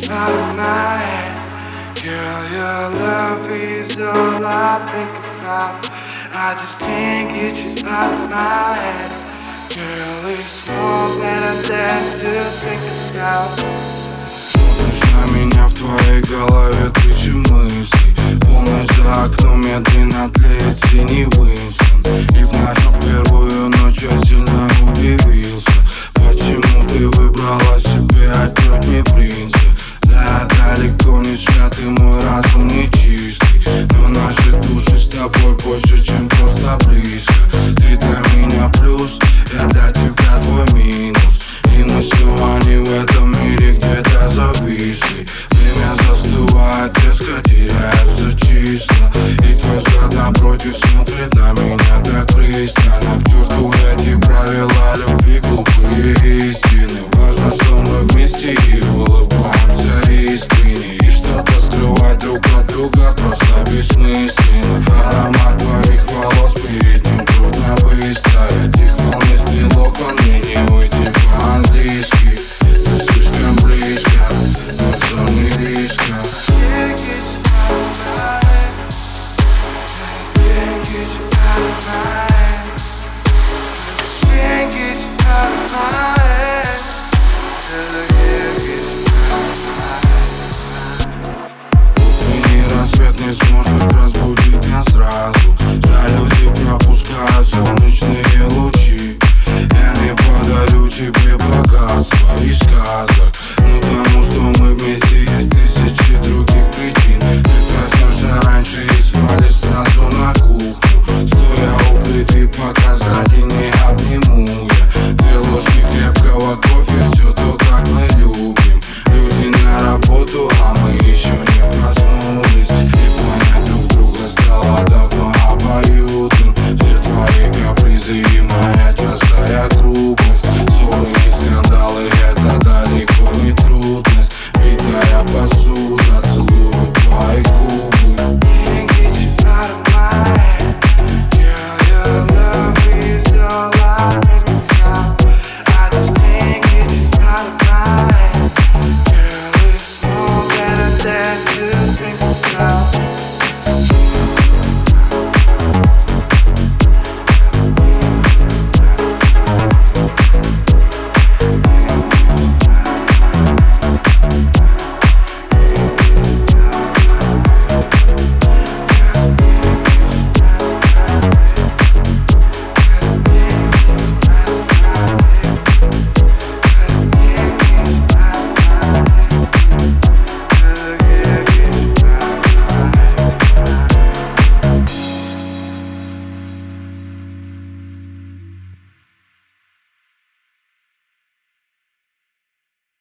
out of my head. Girl, your love is all I think about. I just can't get you out of my head. Girl, it's more than I dare to think about. На меня в твоей голове тысячи мыслей. Полночь за окном медленно тлеет синий Уинстон. И в нашу первую ночь я сильно удивился.